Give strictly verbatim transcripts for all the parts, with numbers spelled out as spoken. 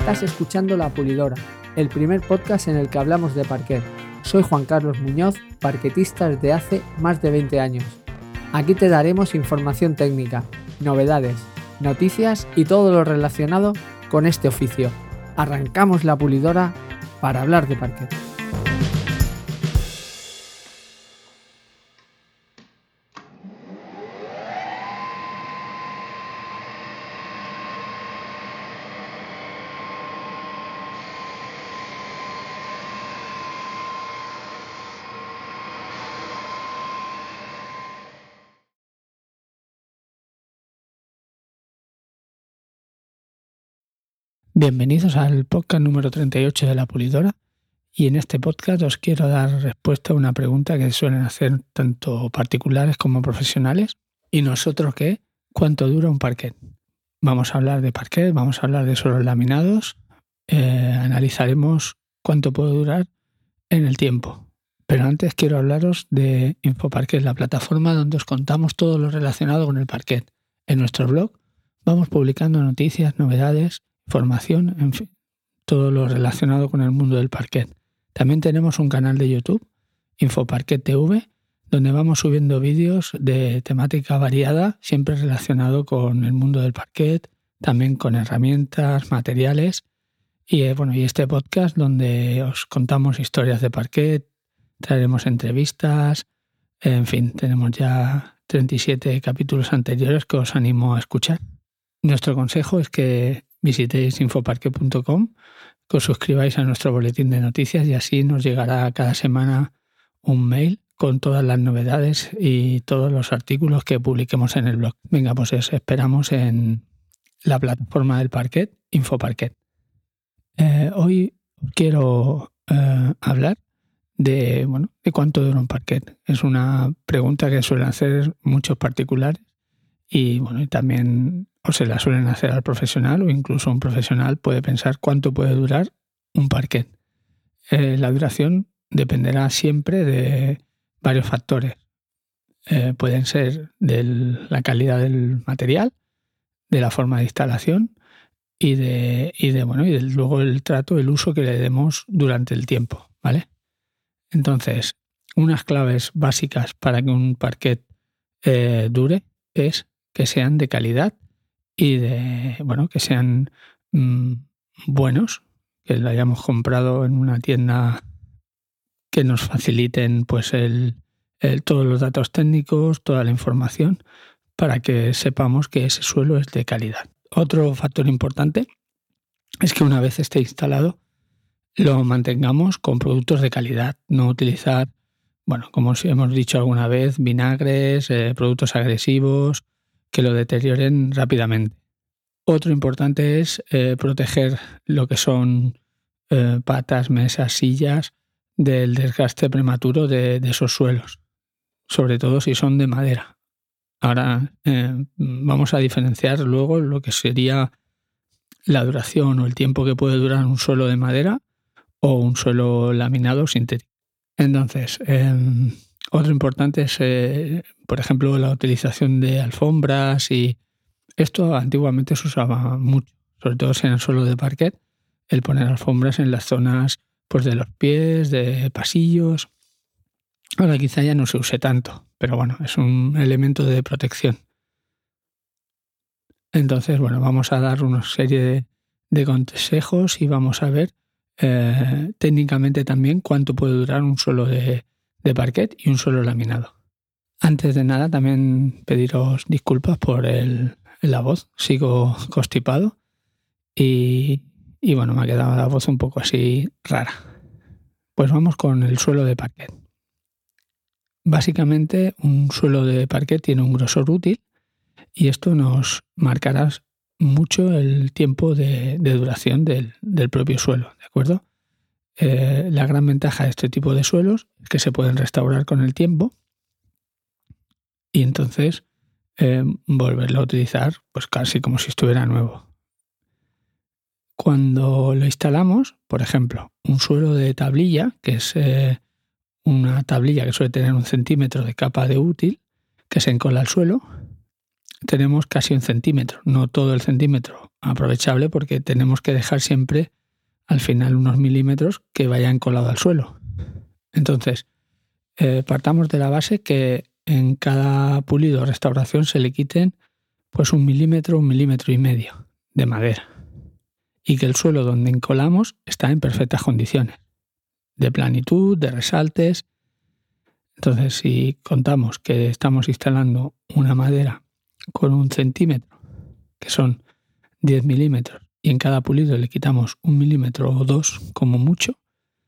Estás escuchando La Pulidora, el primer podcast en el que hablamos de parquet. Soy Juan Carlos Muñoz, parquetista desde hace más de veinte años. Aquí te daremos información técnica, novedades, noticias y todo lo relacionado con este oficio. Arrancamos La Pulidora para hablar de parquet. Bienvenidos al podcast número treinta y ocho de La Pulidora, y en este podcast os quiero dar respuesta a una pregunta que suelen hacer tanto particulares como profesionales. ¿Y nosotros qué? ¿Cuánto dura un parquet? Vamos a hablar de parquet, vamos a hablar de suelos laminados, eh, analizaremos cuánto puede durar en el tiempo. Pero antes quiero hablaros de InfoParquet, la plataforma donde os contamos todo lo relacionado con el parquet. En nuestro blog vamos publicando noticias, novedades, formación, en fin, todo lo relacionado con el mundo del parquet. También tenemos un canal de YouTube, InfoParquet T V, donde vamos subiendo vídeos de temática variada, siempre relacionado con el mundo del parquet, también con herramientas, materiales, y eh, bueno, y este podcast donde os contamos historias de parquet, traeremos entrevistas, en fin, tenemos ya treinta y siete capítulos anteriores que os animo a escuchar. Nuestro consejo es que visitéis infoparquet punto com, que os suscribáis a nuestro boletín de noticias y así nos llegará cada semana un mail con todas las novedades y todos los artículos que publiquemos en el blog. Venga, pues os esperamos en la plataforma del parquet, InfoParquet. Eh, hoy quiero eh, hablar de, bueno, de cuánto dura un parquet. Es una pregunta que suelen hacer muchos particulares y bueno, y también o se la suelen hacer al profesional, o incluso un profesional puede pensar cuánto puede durar un parquet. Eh, la duración dependerá siempre de varios factores. Eh, pueden ser de la calidad del material, de la forma de instalación y de, y de bueno, y de, luego el trato, el uso que le demos durante el tiempo, ¿vale? Entonces, unas claves básicas para que un parquet eh, dure es que sean de calidad y de bueno que sean mmm, buenos, que lo hayamos comprado en una tienda que nos faciliten pues el, el todos los datos técnicos, toda la información para que sepamos que ese suelo es de calidad. Otro factor importante es que una vez esté instalado lo mantengamos con productos de calidad, no utilizar, bueno, como hemos dicho alguna vez, vinagres, eh, productos agresivos que lo deterioren rápidamente. Otro importante es eh, proteger lo que son eh, patas, mesas, sillas del desgaste prematuro de, de esos suelos, sobre todo si son de madera. Ahora eh, vamos a diferenciar luego lo que sería la duración o el tiempo que puede durar un suelo de madera o un suelo laminado sintético. Entonces, eh, otro importante es, eh, por ejemplo, la utilización de alfombras, y esto antiguamente se usaba mucho, sobre todo en el suelo de parquet, el poner alfombras en las zonas pues, de los pies, de pasillos. Ahora quizá ya no se use tanto, pero bueno, es un elemento de protección. Entonces, bueno, vamos a dar una serie de, de consejos y vamos a ver eh, técnicamente también cuánto puede durar un suelo de, de parquet y un suelo laminado. Antes de nada, también pediros disculpas por el, la voz. Sigo constipado y, y bueno, me ha quedado la voz un poco así rara. Pues vamos con el suelo de parquet. Básicamente, un suelo de parquet tiene un grosor útil y esto nos marcará mucho el tiempo de, de duración del, del propio suelo, ¿de acuerdo? Eh, la gran ventaja de este tipo de suelos es que se pueden restaurar con el tiempo y entonces eh, volverlo a utilizar pues casi como si estuviera nuevo. Cuando lo instalamos, por ejemplo, un suelo de tablilla, que es eh, una tablilla que suele tener un centímetro de capa de útil, que se encola al suelo, tenemos casi un centímetro, no todo el centímetro aprovechable porque tenemos que dejar siempre al final unos milímetros que vayan colado al suelo. Entonces, eh, partamos de la base que en cada pulido o restauración se le quiten pues un milímetro, un milímetro y medio de madera. Y que el suelo donde encolamos está en perfectas condiciones, de planitud, de resaltes. Entonces, si contamos que estamos instalando una madera con un centímetro, que son diez milímetros, y en cada pulido le quitamos un milímetro o dos como mucho,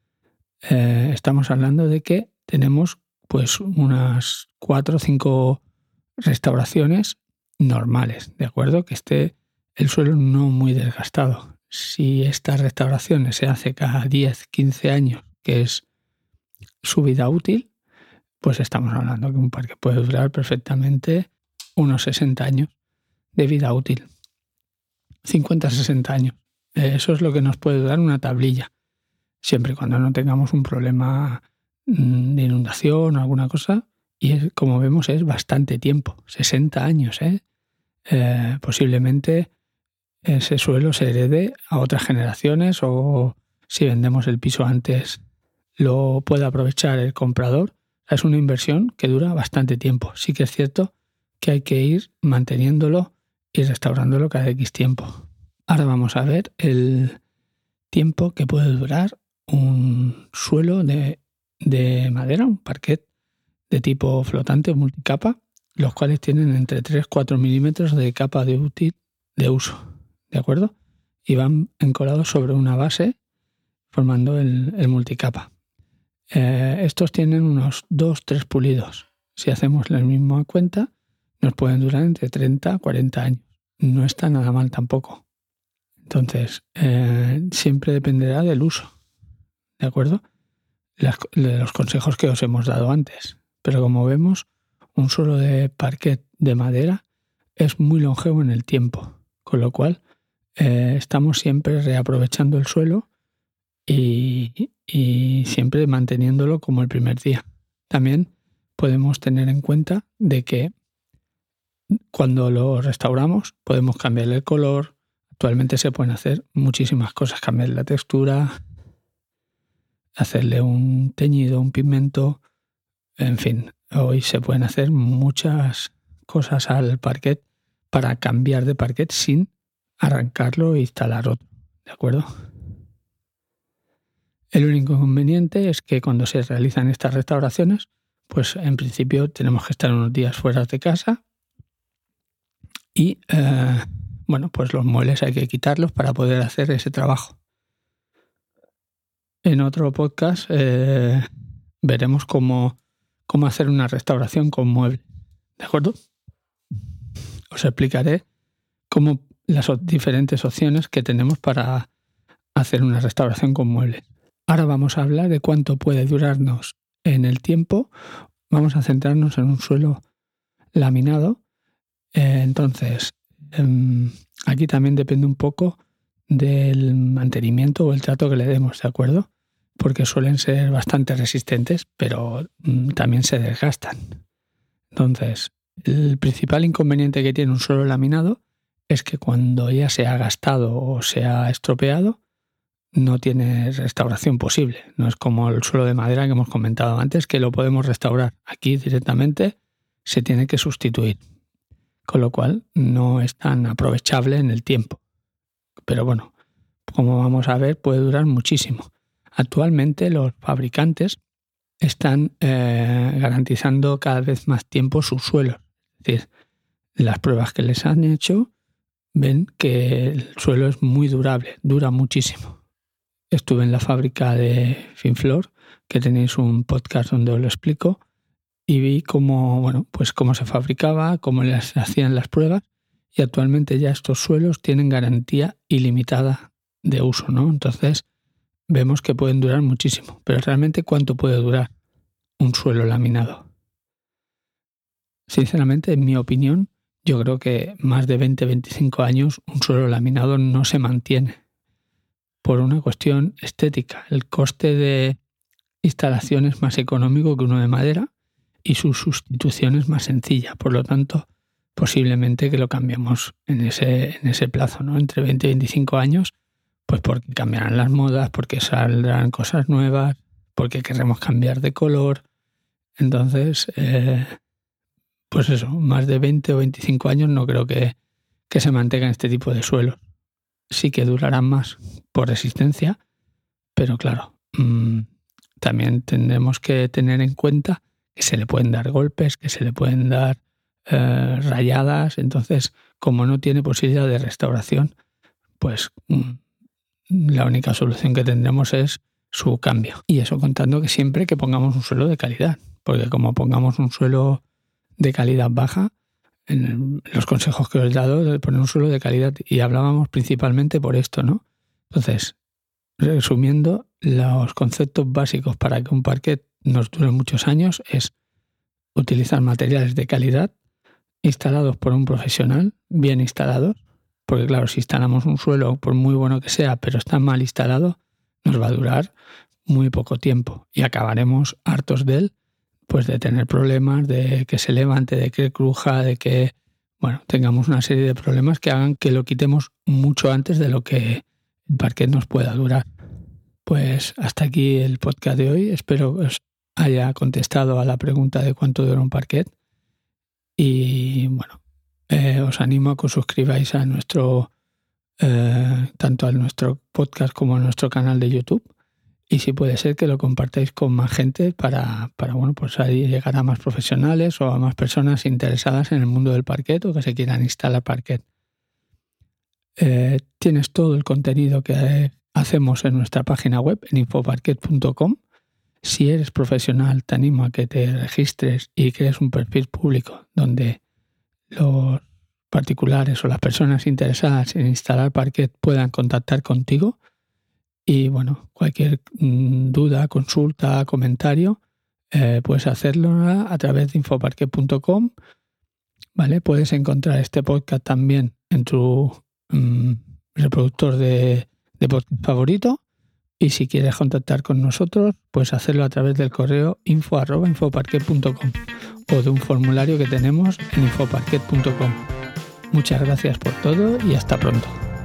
eh, estamos hablando de que tenemos pues unas cuatro o cinco restauraciones normales, ¿de acuerdo? Que esté el suelo no muy desgastado. Si estas restauraciones se hace cada diez, quince años, que es su vida útil, pues estamos hablando que un parque puede durar perfectamente unos sesenta años de vida útil. cincuenta a sesenta años. Eso es lo que nos puede durar una tablilla. Siempre y cuando no tengamos un problema de inundación o alguna cosa. Y es, como vemos, es bastante tiempo. sesenta años, ¿eh? Eh, posiblemente ese suelo se herede a otras generaciones o si vendemos el piso antes lo puede aprovechar el comprador. Es una inversión que dura bastante tiempo. Sí que es cierto que hay que ir manteniéndolo y restaurándolo cada X tiempo. Ahora vamos a ver el tiempo que puede durar un suelo de, de madera, un parquet de tipo flotante o multicapa, los cuales tienen entre tres a cuatro milímetros de capa de útil de uso, ¿de acuerdo? Y van encolados sobre una base formando el, el multicapa. Eh, estos tienen unos dos a tres pulidos. Si hacemos la misma cuenta, nos pueden durar entre treinta a cuarenta años. No está nada mal tampoco. Entonces, eh, siempre dependerá del uso, ¿de acuerdo? Las, de los consejos que os hemos dado antes. Pero como vemos, un suelo de parquet de madera es muy longevo en el tiempo, con lo cual eh, estamos siempre reaprovechando el suelo y, y siempre manteniéndolo como el primer día. También podemos tener en cuenta de que cuando lo restauramos podemos cambiarle el color. Actualmente se pueden hacer muchísimas cosas, cambiar la textura, hacerle un teñido, un pigmento, en fin, hoy se pueden hacer muchas cosas al parquet para cambiar de parquet sin arrancarlo e instalar otro, ¿de acuerdo? El único inconveniente es que cuando se realizan estas restauraciones, pues en principio tenemos que estar unos días fuera de casa y eh, bueno, pues los muebles hay que quitarlos para poder hacer ese trabajo. En otro podcast eh, veremos cómo, cómo hacer una restauración con muebles, ¿de acuerdo? Os explicaré cómo las diferentes opciones que tenemos para hacer una restauración con muebles. Ahora vamos a hablar de cuánto puede durarnos en el tiempo. Vamos a centrarnos en un suelo laminado. Eh, entonces, eh, aquí también depende un poco del mantenimiento o el trato que le demos, ¿de acuerdo? Porque suelen ser bastante resistentes, pero mm, también se desgastan. Entonces, el principal inconveniente que tiene un suelo laminado es que cuando ya se ha gastado o se ha estropeado, no tiene restauración posible. No es como el suelo de madera que hemos comentado antes, que lo podemos restaurar. Aquí directamente se tiene que sustituir, con lo cual no es tan aprovechable en el tiempo. Pero bueno, como vamos a ver, puede durar muchísimo. Actualmente los fabricantes están eh, garantizando cada vez más tiempo sus suelos. Es decir, las pruebas que les han hecho ven que el suelo es muy durable, dura muchísimo. Estuve en la fábrica de Finflor, que tenéis un podcast donde os lo explico, y vi cómo, bueno, pues cómo se fabricaba, cómo les hacían las pruebas, y actualmente ya estos suelos tienen garantía ilimitada de uso, ¿no? Entonces vemos que pueden durar muchísimo. Pero realmente, ¿cuánto puede durar un suelo laminado? Sinceramente, en mi opinión, yo creo que más de veinte a veinticinco años un suelo laminado no se mantiene. Por una cuestión estética. El coste de instalación es más económico que uno de madera y su sustitución es más sencilla. Por lo tanto, posiblemente que lo cambiemos en ese, en ese plazo, ¿no? Entre veinte y veinticinco años, pues porque cambiarán las modas, porque saldrán cosas nuevas, porque querremos cambiar de color. Entonces, eh, pues eso, más de veinte o veinticinco años no creo que, que se mantengan este tipo de suelos. Sí que durarán más por resistencia, pero claro, mmm, también tendremos que tener en cuenta que se le pueden dar golpes, que se le pueden dar eh, rayadas. Entonces, como no tiene posibilidad de restauración, pues mmm, la única solución que tendremos es su cambio. Y eso contando que siempre que pongamos un suelo de calidad, porque como pongamos un suelo de calidad baja, en los consejos que os he dado de poner un suelo de calidad, y hablábamos principalmente por esto, ¿no? Entonces, resumiendo, los conceptos básicos para que un parquet nos dure muchos años es utilizar materiales de calidad instalados por un profesional, bien instalados, porque claro, si instalamos un suelo, por muy bueno que sea, pero está mal instalado, nos va a durar muy poco tiempo y acabaremos hartos de él, pues de tener problemas, de que se levante, de que cruja, de que, bueno, tengamos una serie de problemas que hagan que lo quitemos mucho antes de lo que el parquet nos pueda durar. Pues hasta aquí el podcast de hoy. Espero que os haya contestado a la pregunta de cuánto dura un parquet. Y bueno, eh, os animo a que os suscribáis a nuestro, eh, tanto a nuestro podcast como a nuestro canal de YouTube. Y si puede ser que lo compartáis con más gente para, para bueno, pues ahí llegar a más profesionales o a más personas interesadas en el mundo del parquet o que se quieran instalar parquet. Eh, tienes todo el contenido que hacemos en nuestra página web, en infoparquet punto com. Si eres profesional, te animo a que te registres y crees un perfil público donde los particulares o las personas interesadas en instalar parquet puedan contactar contigo. Y bueno, cualquier mmm, duda, consulta, comentario, eh, puedes hacerlo a través de infoparquet punto com. ¿Vale? Puedes encontrar este podcast también en tu mmm, reproductor de, de podcast favorito. Y si quieres contactar con nosotros, puedes hacerlo a través del correo info arroba infoparquet punto com o de un formulario que tenemos en infoparquet punto com. Muchas gracias por todo y hasta pronto.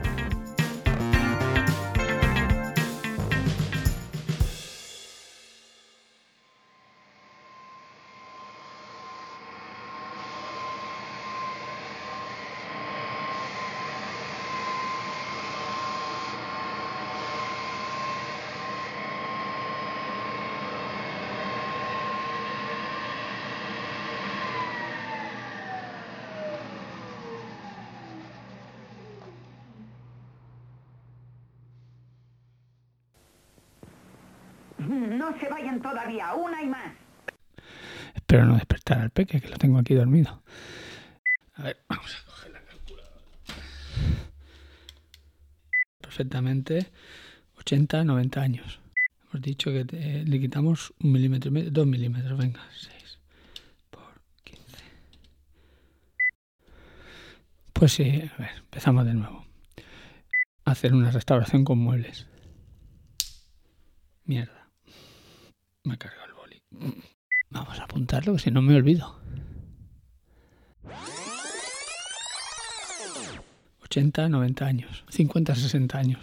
No se vayan todavía, una y más. Espero no despertar al peque, que lo tengo aquí dormido. A ver, vamos a coger la calculadora. Perfectamente ochenta a noventa años. Hemos dicho que te, le quitamos un milímetro y medio, dos milímetros, venga, seis por quince. Pues sí, a ver, empezamos de nuevo. Hacer una restauración con muebles. Mierda. Me he cargado el boli. Vamos a apuntarlo, que si no me olvido. ochenta, noventa años. cincuenta, sesenta años.